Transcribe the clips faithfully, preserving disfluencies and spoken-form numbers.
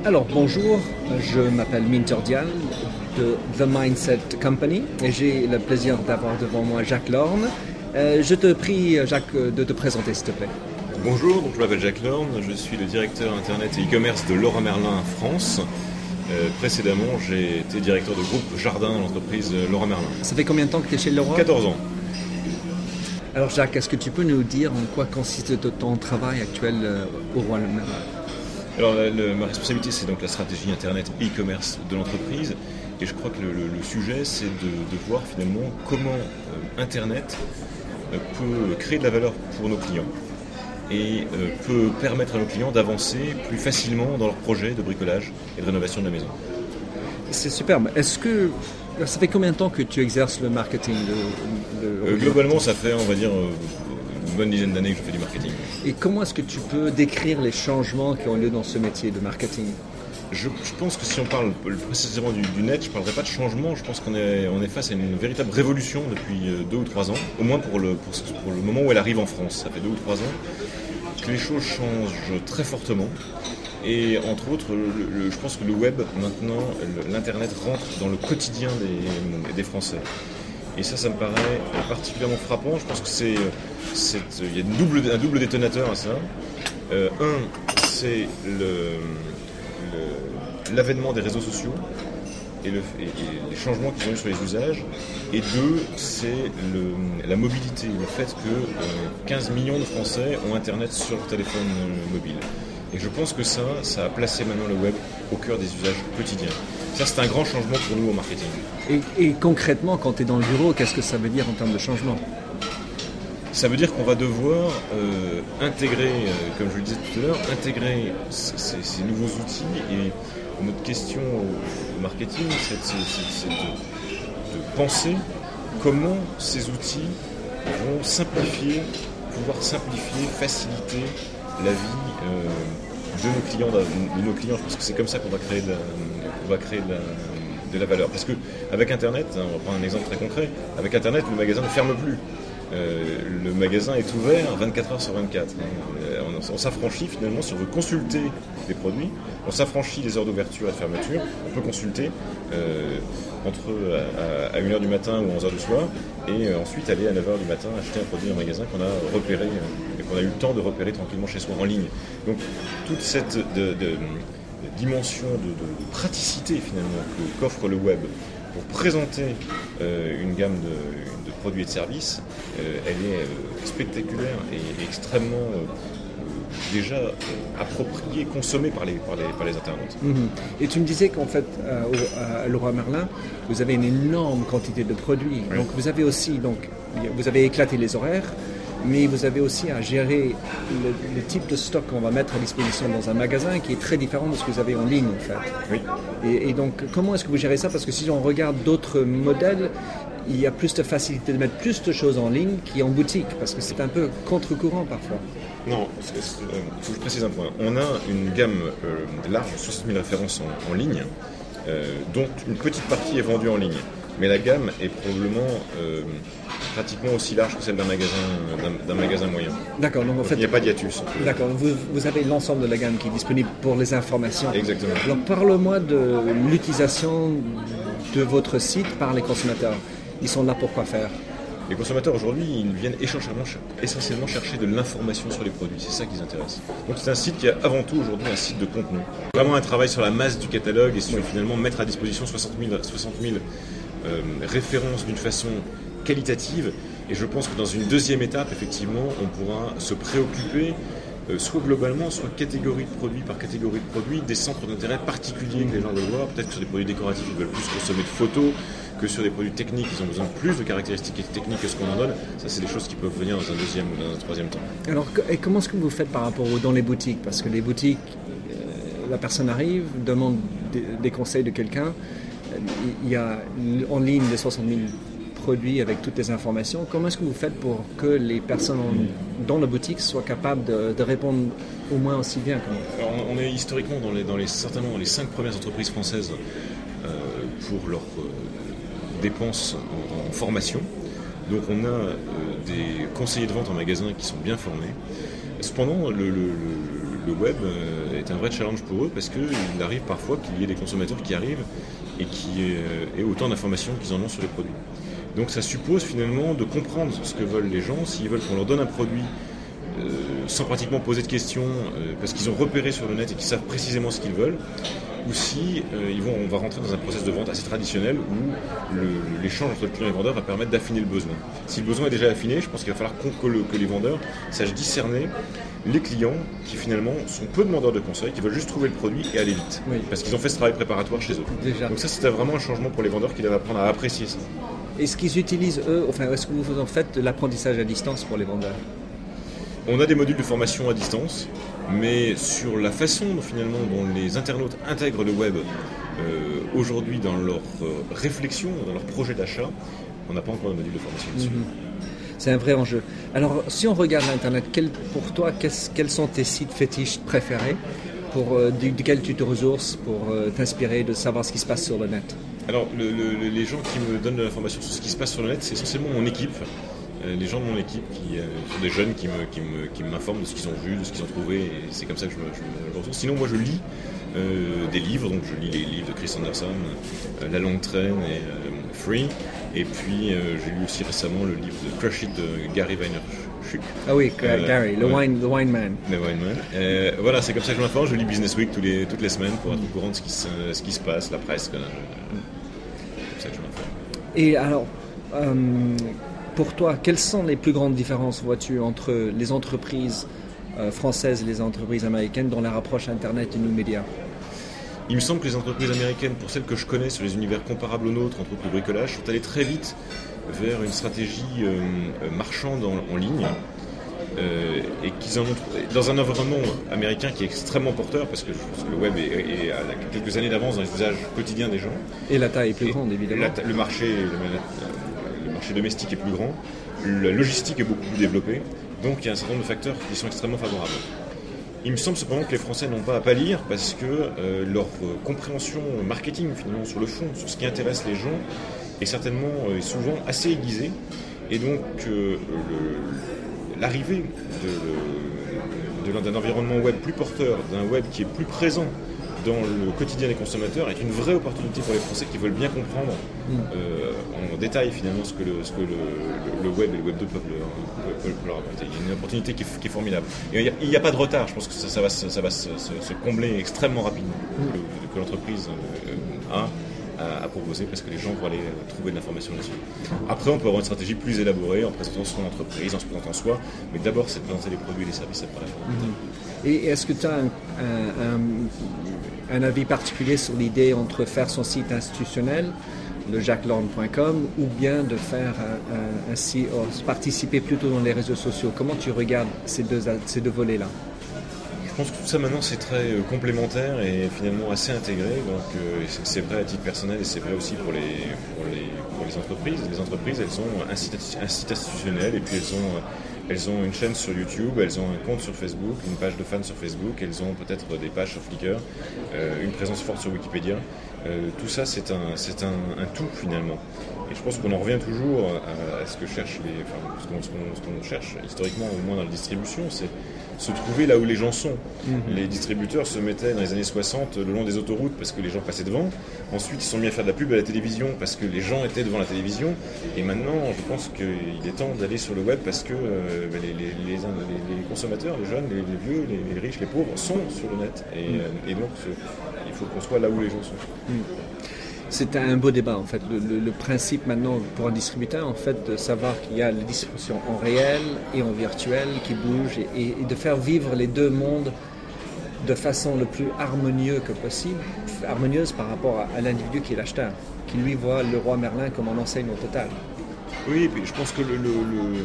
Alors bonjour, je m'appelle Minter Dial de The Mindset Company et j'ai le plaisir d'avoir devant moi Jacques Lorne. Euh, je te prie Jacques de te présenter s'il te plaît. Bonjour, donc je m'appelle Jacques Lorne, je suis le directeur internet et e-commerce de Leroy Merlin France. Euh, précédemment, j'ai été directeur de groupe Jardin, l'entreprise Leroy Merlin. Ça fait combien de temps que tu es chez Leroy ? quatorze ans. Alors Jacques, est-ce que tu peux nous dire en quoi consiste ton travail actuel euh, au Leroy Merlin ? Alors la, le, ma responsabilité, c'est donc la stratégie internet et e-commerce de l'entreprise. Et je crois que le, le, le sujet, c'est de, de voir finalement comment euh, internet euh, peut créer de la valeur pour nos clients et euh, peut permettre à nos clients d'avancer plus facilement dans leurs projets de bricolage et de rénovation de la maison. C'est superbe. Est-ce que ça fait combien de temps que tu exerces le marketing le, le, euh, Globalement, ça fait, on va dire, euh, une bonne dizaine d'années que je fais du marketing. Et comment est-ce que tu peux décrire les changements qui ont lieu dans ce métier de marketing ? Je, je pense que si on parle précisément du, du net, je ne parlerai pas de changement. Je pense qu'on est, on est face à une véritable révolution depuis deux ou trois ans, au moins pour le, pour, pour le moment où elle arrive en France. Ça fait deux ou trois ans que les choses changent très fortement. Et entre autres, le, le, je pense que le web, maintenant, l'internet rentre dans le quotidien des, des Français. Et ça, ça me paraît particulièrement frappant. Je pense que c'est, c'est il y a une double, un double détonateur à ça. Euh, un, c'est le, le, l'avènement des réseaux sociaux et, le, et, et les changements qu'ils ont eu sur les usages. Et deux, c'est le, la mobilité, le fait que euh, quinze millions de Français ont Internet sur leur téléphone mobile. Et je pense que ça, ça a placé maintenant le web au cœur des usages quotidiens. Ça, c'est un grand changement pour nous au marketing. Et, et concrètement, quand tu es dans le bureau, qu'est-ce que ça veut dire en termes de changement ? Ça veut dire qu'on va devoir euh, intégrer, euh, comme je le disais tout à l'heure, intégrer ces, ces, ces nouveaux outils. Et notre question au, au marketing, c'est, c'est, c'est, c'est de, de penser comment ces outils vont simplifier, pouvoir simplifier, faciliter la vie euh, de nos clients, de, de nos clients. Je pense que c'est comme ça qu'on va créer de la, on va créer de la, de la valeur. Parce que avec Internet, hein, on va prendre un exemple très concret. Avec Internet, le magasin ne ferme plus. Euh, le magasin est ouvert vingt-quatre heures sur vingt-quatre. Hein. On, on s'affranchit finalement, si on veut consulter les produits, on s'affranchit les heures d'ouverture et de fermeture. On peut consulter euh, entre à, à une heure du matin ou onze heures du soir, et euh, ensuite aller à neuf heures du matin acheter un produit en magasin qu'on a repéré euh, et qu'on a eu le temps de repérer tranquillement chez soi en ligne. Donc toute cette de, de, de dimension de, de, de praticité finalement que, qu'offre le web pour présenter euh, une gamme de, de produits et de services, euh, elle est euh, spectaculaire et, et extrêmement euh, déjà euh, appropriée, consommée par les, par les, par les internautes. Mmh. Et tu me disais qu'en fait, euh, au, à Leroy Merlin, vous avez une énorme quantité de produits. Oui. Donc vous avez aussi, donc, vous avez éclaté les horaires, mais vous avez aussi à gérer le, le type de stock qu'on va mettre à disposition dans un magasin qui est très différent de ce que vous avez en ligne en fait. Oui. Et, et donc comment est-ce que vous gérez ça ? Parce que si on regarde d'autres modèles, il y a plus de facilité de mettre plus de choses en ligne qu'en boutique, parce que c'est un peu contre-courant parfois. Non, il euh, faut que je précise un point. On a une gamme euh, large, soixante mille références en, en ligne, euh, dont une petite partie est vendue en ligne. Mais la gamme est probablement euh, pratiquement aussi large que celle d'un magasin, d'un, d'un magasin moyen. D'accord, donc en donc fait... il n'y a pas d'hiatus. D'accord, vous, vous avez l'ensemble de la gamme qui est disponible pour les informations. Exactement. Alors parle-moi de l'utilisation de votre site par les consommateurs. Ils sont là pour quoi faire ? Les consommateurs aujourd'hui, ils viennent essentiellement chercher de l'information sur les produits, c'est ça qui les intéresse. Donc c'est un site qui est avant tout aujourd'hui un site de contenu. Vraiment un travail sur la masse du catalogue et sur finalement mettre à disposition soixante mille euh, références d'une façon qualitative. Et je pense que dans une deuxième étape, effectivement, on pourra se préoccuper euh, soit globalement, soit catégorie de produits par catégorie de produits, des centres d'intérêt particuliers que les gens veulent voir. Peut-être que sur des produits décoratifs, ils veulent plus consommer de photos, que sur des produits techniques, ils ont besoin de plus de caractéristiques techniques que ce qu'on en donne. Ça, c'est des choses qui peuvent venir dans un deuxième ou dans un troisième temps. Alors, et comment est-ce que vous faites par rapport aux, dans les boutiques ? Parce que les boutiques, euh, la personne arrive, demande des, des conseils de quelqu'un. Il y a en ligne les soixante mille produits avec toutes les informations. Comment est-ce que vous faites pour que les personnes en, dans la boutique soient capables de, de répondre au moins aussi bien que vous ? Alors, on est historiquement dans les, dans les, certainement dans les cinq premières entreprises françaises euh, pour leurs euh, dépenses en, en formation. Donc on a euh, des conseillers de vente en magasin qui sont bien formés. Cependant, le, le, le web euh, est un vrai challenge pour eux parce qu'il arrive parfois qu'il y ait des consommateurs qui arrivent et qui aient, aient autant d'informations qu'ils en ont sur les produits. Donc ça suppose finalement de comprendre ce que veulent les gens, s'ils veulent qu'on leur donne un produit euh, sans pratiquement poser de questions, euh, parce qu'ils ont repéré sur le net et qu'ils savent précisément ce qu'ils veulent, ou si euh, ils vont, on va rentrer dans un process de vente assez traditionnel où le, l'échange entre le client et le vendeur va permettre d'affiner le besoin. Si le besoin est déjà affiné, je pense qu'il va falloir que, le, que les vendeurs sachent discerner les clients qui finalement sont peu demandeurs de conseils, qui veulent juste trouver le produit et aller vite, oui. Parce qu'ils ont fait ce travail préparatoire chez eux. Déjà. Donc ça, c'était vraiment un changement pour les vendeurs qui doivent apprendre à apprécier ça. Est-ce qu'ils utilisent eux, enfin, est-ce que vous en faites de l'apprentissage à distance pour les vendeurs ? On a des modules de formation à distance, mais sur la façon finalement dont les internautes intègrent le web euh, aujourd'hui dans leur euh, réflexion, dans leur projet d'achat, on n'a pas encore de module de formation dessus. Mm-hmm. C'est un vrai enjeu. Alors, si on regarde l'Internet, quel, pour toi, quels sont tes sites fétiches préférés pour, euh, duquel tu te ressources pour euh, t'inspirer de savoir ce qui se passe sur le net ? Alors, le, le, les gens qui me donnent de l'information sur ce qui se passe sur le net, c'est essentiellement mon équipe. Les gens de mon équipe qui euh, sont des jeunes qui, me, qui, me, qui m'informent de ce qu'ils ont vu, de ce qu'ils ont trouvé, et c'est comme ça que je me, je me ressource. Sinon, moi je lis euh, des livres, donc je lis les livres de Chris Anderson, euh, La Longue Traîne et euh, Free, et puis euh, j'ai lu aussi récemment le livre de Crush It de Gary Vaynerchuk. Ah oui, euh, Gary, le ouais. wine, the wine man. Le wine man. Euh, voilà, c'est comme ça que je m'informe. Je lis Business Week tous les, toutes les semaines pour être au courant de ce qui se, ce qui se passe, la presse. C'est comme ça que je m'informe. Et alors. Euh, Pour toi, quelles sont les plus grandes différences, vois-tu, entre les entreprises euh, françaises et les entreprises américaines dans leur approche Internet et new médias ? Il me semble que les entreprises américaines, pour celles que je connais sur les univers comparables aux nôtres, entre autres le bricolage, sont allées très vite vers une stratégie euh, marchande en, en ligne euh, et qu'ils en ont dans un environnement américain qui est extrêmement porteur parce que je pense que le web est, est à quelques années d'avance dans les usages quotidiens des gens. Et la taille est plus et grande, évidemment. La, le marché... Le, Le marché domestique est plus grand, la logistique est beaucoup plus développée, donc il y a un certain nombre de facteurs qui sont extrêmement favorables. Il me semble cependant que les Français n'ont pas à pâlir parce que euh, leur euh, compréhension marketing finalement sur le fond, sur ce qui intéresse les gens, est certainement euh, souvent assez aiguisée, et donc euh, le, l'arrivée de, de, d'un environnement web plus porteur, d'un web qui est plus présent dans le quotidien des consommateurs est une vraie opportunité pour les Français qui veulent bien comprendre euh, en détail finalement ce que le, ce que le, le, le web et le web deux peuvent leur, peuvent, peuvent leur apporter. Il y a une opportunité qui est, qui est formidable. Et il n'y a, a pas de retard, je pense que ça, ça va, ça va se, se, se combler extrêmement rapidement que, que l'entreprise euh, a à proposer parce que les gens vont aller trouver de l'information là-dessus. Après, on peut avoir une stratégie plus élaborée en présentant son entreprise, en se présentant soi, mais d'abord, c'est de présenter les produits et les services après la fin. Mm-hmm. Et est-ce que tu as un, un, un, un avis particulier sur l'idée entre faire son site institutionnel, le jacques lorne point com, ou bien de faire un, un, un site, ou participer plutôt dans les réseaux sociaux? Comment tu regardes ces deux, ces deux volets-là? Je pense que tout ça maintenant c'est très euh, complémentaire et finalement assez intégré, donc euh, c'est, c'est vrai à titre personnel et c'est vrai aussi pour les, pour les, pour les entreprises. Les entreprises elles ont un site, un site institutionnel et puis elles ont, elles ont une chaîne sur YouTube, elles ont un compte sur Facebook, une page de fans sur Facebook, elles ont peut-être des pages sur Flickr, euh, une présence forte sur Wikipédia. Euh, tout ça c'est un, c'est un, un tout finalement. Et je pense qu'on en revient toujours à, à ce que cherchent les, enfin, ce qu'on, ce qu'on, ce qu'on cherche historiquement au moins dans la distribution, c'est se trouver là où les gens sont. Mmh. Les distributeurs se mettaient dans les années soixante le long des autoroutes parce que les gens passaient devant. Ensuite, ils se sont mis à faire de la pub à la télévision parce que les gens étaient devant la télévision. Et maintenant, je pense qu'il est temps d'aller sur le web parce que euh, les, les, les, les consommateurs, les jeunes, les, les vieux, les, les riches, les pauvres sont sur le net. Et, mmh. euh, et donc, il faut qu'on soit là où les gens sont. Mmh. C'est un beau débat en fait. Le, le, le principe maintenant pour un distributeur en fait de savoir qu'il y a la distribution en réel et en virtuel qui bouge et, et de faire vivre les deux mondes de façon le plus harmonieuse que possible, harmonieuse par rapport à, à l'individu qui est l'acheteur, qui lui voit le roi Merlin comme en enseigne au total. Oui, et puis je pense que le, le, le,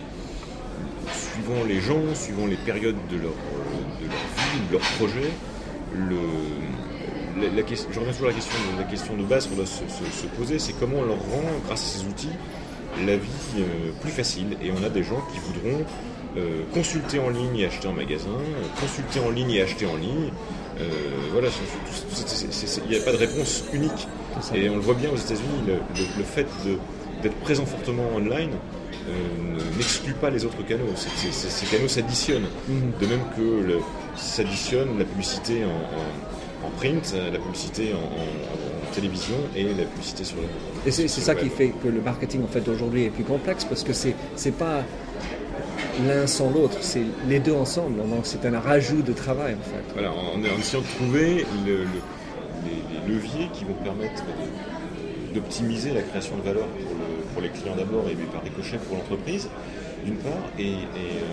suivant les gens, suivant les périodes de leur, de leur vie, de leur projet, le La, la, je reviens toujours à la question, la question de base qu'on doit se, se, se poser, c'est comment on leur rend, grâce à ces outils, la vie euh, plus facile. Et on a des gens qui voudront euh, consulter en ligne et acheter en magasin, consulter en ligne et acheter en ligne. Euh, voilà, il n'y a pas de réponse unique. Et on le voit bien aux États-Unis, le, le, le fait de, d'être présent fortement online euh, n'exclut pas les autres canaux. C'est, c'est, c'est, ces canaux s'additionnent. Mm-hmm. De même que le, s'additionne la publicité en, en, en print, la publicité en, en, en télévision et la publicité sur le Et c'est, c'est ça web. Qui fait que le marketing en fait aujourd'hui est plus complexe, parce que c'est, c'est pas l'un sans l'autre, c'est les deux ensemble. Donc c'est un rajout de travail en fait. Voilà, en, en essayant de trouver le, le, les, les leviers qui vont permettre de, d'optimiser la création de valeur pour, le, pour les clients d'abord et par ricochet pour l'entreprise, d'une part, et, et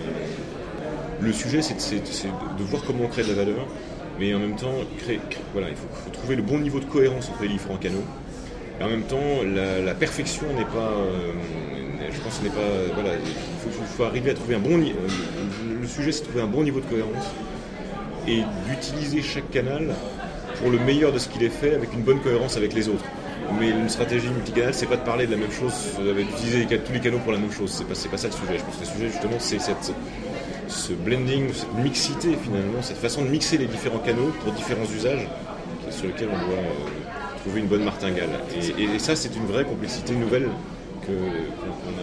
euh, le sujet c'est, c'est, c'est de voir comment on crée de la valeur, mais en même temps, créer, créer, voilà, il faut, faut trouver le bon niveau de cohérence entre les différents canaux. Et en même temps, la, la perfection n'est pas, euh, je pense, n'est pas, voilà, il faut, faut, faut arriver à trouver un bon niveau. Euh, le sujet, c'est de trouver un bon niveau de cohérence et d'utiliser chaque canal pour le meilleur de ce qu'il est fait, avec une bonne cohérence avec les autres. Mais une stratégie multicanale, c'est pas de parler de la même chose, d'utiliser tous les canaux pour la même chose. C'est pas, c'est pas ça le sujet. Je pense que le sujet, justement, c'est cette, ce blending, cette mixité finalement, cette façon de mixer les différents canaux pour différents usages sur lesquels on doit euh, trouver une bonne martingale. Et, et, et ça, c'est une vraie complexité nouvelle que, qu'on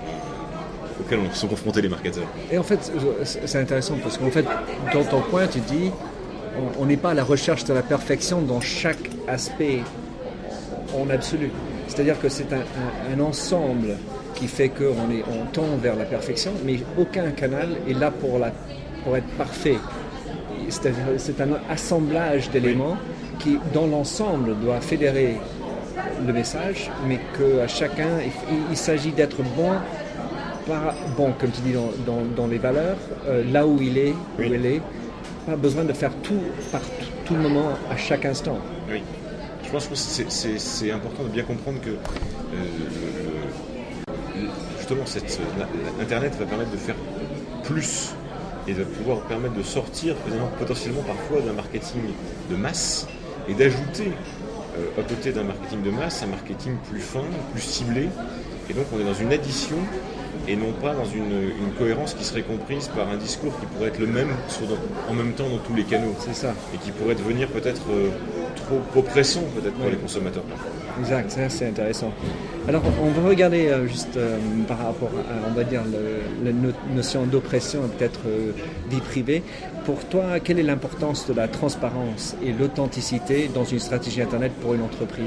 a, auquel on sont confrontés les marketeurs. Et en fait, c'est intéressant parce qu'en fait, dans ton point, tu dis, on n'est pas à la recherche de la perfection dans chaque aspect en absolu. C'est-à-dire que c'est un, un, un ensemble qui fait qu'on est, on tend vers la perfection, mais aucun canal est là pour, la, pour être parfait. C'est-à-dire c'est un assemblage d'éléments oui. qui, dans l'ensemble, doit fédérer le message, mais qu'à chacun, il, il s'agit d'être bon, par, bon, comme tu dis, dans, dans, dans les valeurs, euh, là où il est, oui. où elle est. Pas besoin de faire tout par tout, tout le moment, à chaque instant. Oui. Je pense que c'est, c'est, c'est important de bien comprendre que euh, le, le, justement cette, la, la, Internet va permettre de faire plus et va pouvoir permettre de sortir potentiellement parfois d'un marketing de masse et d'ajouter euh, à côté d'un marketing de masse un marketing plus fin, plus ciblé. Et donc on est dans une addition et non pas dans une, une cohérence qui serait comprise par un discours qui pourrait être le même sur, en même temps dans tous les canaux. C'est ça. Et qui pourrait devenir peut-être euh, trop oppressant peut-être pour oui. les consommateurs. Exact, ça c'est intéressant. Alors on va regarder euh, juste euh, par rapport à, on va dire, le, la no- notion d'oppression et peut-être euh, vie privée. Pour toi, quelle est l'importance de la transparence et l'authenticité dans une stratégie Internet pour une entreprise ?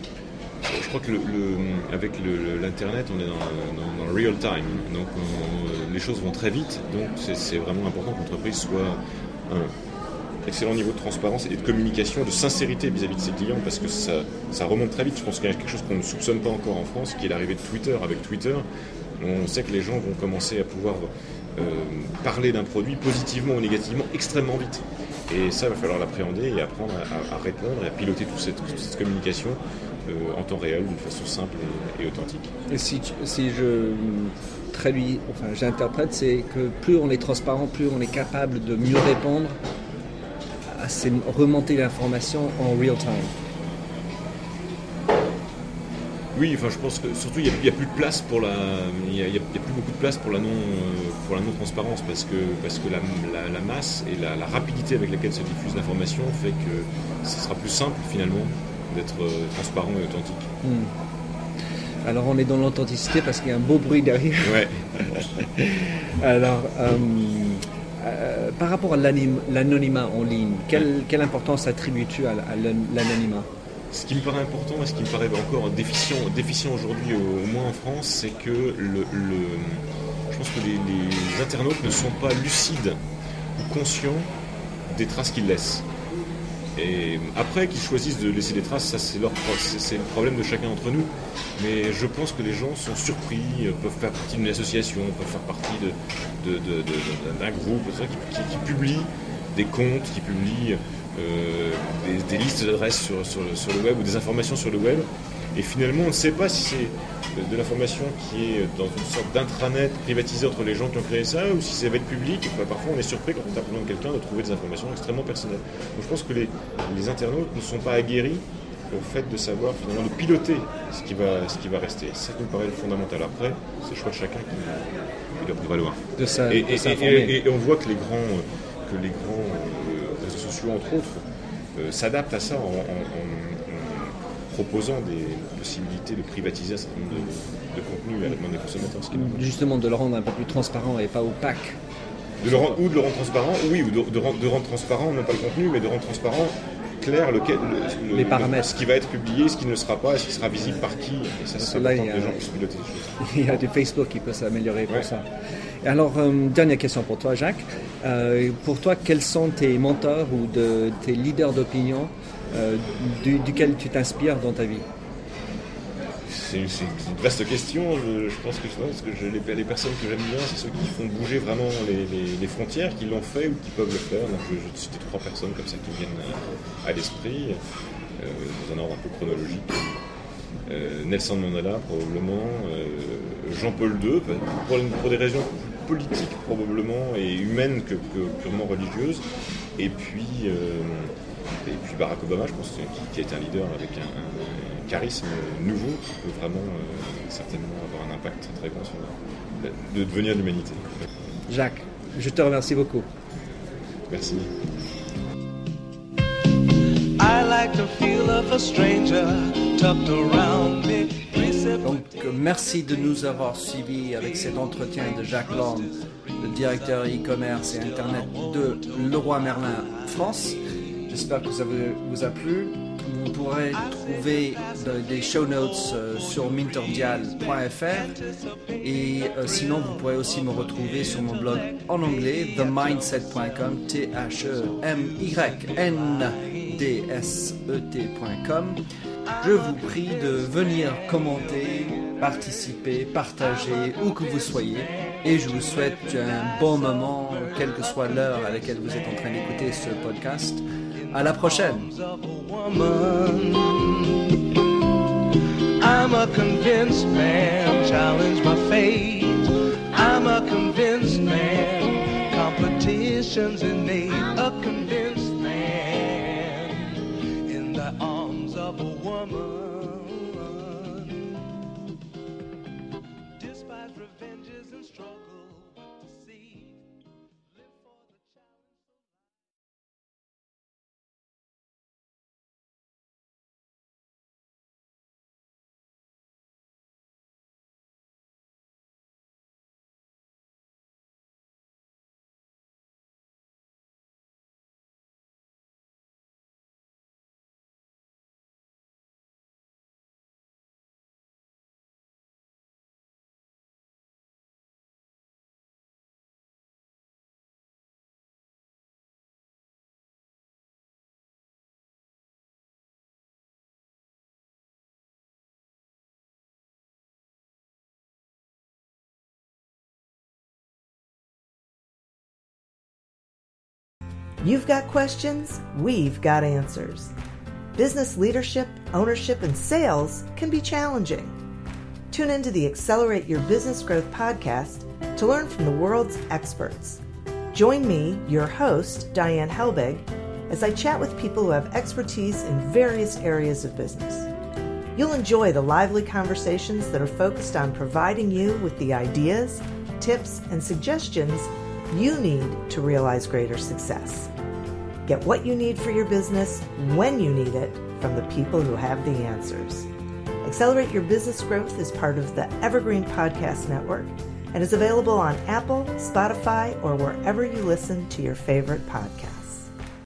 Je crois que le, le, avec le, l'Internet, on est dans, dans, dans le real time, donc on, les choses vont très vite, donc c'est, c'est vraiment important que l'entreprise soit un excellent niveau de transparence et de communication, de sincérité vis-à-vis de ses clients, parce que ça, ça remonte très vite. Je pense qu'il y a quelque chose qu'on ne soupçonne pas encore en France, qui est l'arrivée de Twitter. Avec Twitter, on sait que les gens vont commencer à pouvoir euh, parler d'un produit positivement ou négativement extrêmement vite. Et ça, il va falloir l'appréhender et apprendre à, à, à répondre et à piloter toute cette, toute cette communication Euh, en temps réel, d'une façon simple et, et authentique. Et si, si je traduis, enfin j'interprète, c'est que plus on est transparent, plus on est capable de mieux répondre à ces remonter l'information en real time. Oui, enfin je pense que surtout il n'y a, a plus de place pour la, il y a, il y a plus beaucoup de place pour la non, pour la non transparence parce que parce que la, la, la masse et la, la rapidité avec laquelle se diffuse l'information fait que ce sera plus simple finalement d'être transparent et authentique. Hmm. Alors on est dans l'authenticité parce qu'il y a un beau bruit derrière. Ouais. Alors, euh, euh, par rapport à l'anim- l'anonymat en ligne, quelle, quelle importance attribues-tu à, à l'anonymat ? Ce qui me paraît important et ce qui me paraît encore déficient, déficient aujourd'hui, au, au moins en France, c'est que le, le, je pense que les, les internautes ne sont pas lucides ou conscients des traces qu'ils laissent. Et après qu'ils choisissent de laisser des traces, ça c'est, leur, c'est, c'est le problème de chacun d'entre nous. Mais je pense que les gens sont surpris, peuvent faire partie d'une association, peuvent faire partie de, de, de, de, de, d'un groupe qui, qui, qui publie des comptes, qui publie euh, des, des listes d'adresses sur, sur, sur le web ou des informations sur le web. Et finalement, on ne sait pas si c'est de l'information qui est dans une sorte d'intranet privatisé entre les gens qui ont créé ça ou si ça va être public. Et bah, parfois, on est surpris quand on tape le nom de quelqu'un de trouver des informations extrêmement personnelles. Donc je pense que les, les internautes ne sont pas aguerris au fait de savoir, finalement, de piloter ce qui va, ce qui va rester. C'est ça qui me paraît le fondamental. Après, c'est le choix de chacun qui, qui doit prévaloir. De ça, et, de et, s'informer. Et, et, et on voit que les grands, que les grands euh, réseaux sociaux, entre autres, euh, s'adaptent à ça en, en, en proposant des possibilités de privatiser un certain nombre de, de contenus à la demande des consommateurs. Ce qui est Justement, de le rendre un peu plus transparent et pas opaque. De le rendre, ou de le rendre transparent, oui, ou de, de, rendre, de rendre transparent, non pas le contenu, mais de rendre transparent, clair, lequel, le, les le, paramètres. Le, ce qui va être publié, ce qui ne le sera pas, ce qui sera visible par qui. Et ça, c'est important que les gens puissent piloter les choses. Il y a du Facebook qui peut s'améliorer pour ouais. ça. Et alors, euh, dernière question pour toi, Jacques. Euh, pour toi, quels sont tes mentors ou de, tes leaders d'opinion euh, du, duquel tu t'inspires dans ta vie? C'est une, c'est une vaste question. Je, je pense que, ouais, parce que je, les, les personnes que j'aime bien, c'est ceux qui font bouger vraiment les, les, les frontières, qui l'ont fait ou qui peuvent le faire. Donc, je, je cite trois personnes comme ça qui viennent à, à l'esprit, euh, dans un ordre un peu chronologique. Euh, Nelson Mandela, probablement. Euh, Jean-Paul deux, pour, pour des raisons politiques probablement et humaines que, que purement religieuses. Et puis, euh, et puis Barack Obama, je pense, qui, qui est un leader avec un, un charisme nouveau qui peut vraiment euh, certainement avoir un impact très, très grand sur la, de devenir l'humanité. Jacques, je te remercie beaucoup. Merci. I like the feel of a stranger tucked around me. Donc, merci de nous avoir suivis avec cet entretien de Jacques Lorne, le directeur e-commerce et Internet de Leroy Merlin France. J'espère que ça vous a plu. Vous pourrez trouver des show notes sur minterdial point f r et sinon vous pourrez aussi me retrouver sur mon blog en anglais the mindset point com, T H E M Y N D S E T point com. Je vous prie de venir commenter, participer, partager où que vous soyez et je vous souhaite un bon moment, quelle que soit l'heure à laquelle vous êtes en train d'écouter ce podcast. À la prochaine. I'm a convinced man, challenge my fate. I'm a convinced man, competition's innate. A convinced man in the arms of a woman. Despite revenges and struggle with deceit. You've got questions, we've got answers. Business leadership, ownership, and sales can be challenging. Tune into the Accelerate Your Business Growth podcast to learn from the world's experts. Join me, your host, Diane Helbig, as I chat with people who have expertise in various areas of business. You'll enjoy the lively conversations that are focused on providing you with the ideas, tips, and suggestions you need to realize greater success. Get what you need for your business when you need it from the people who have the answers. Accelerate Your Business Growth is part of the Evergreen Podcast Network and is available on Apple, Spotify, or wherever you listen to your favorite podcasts.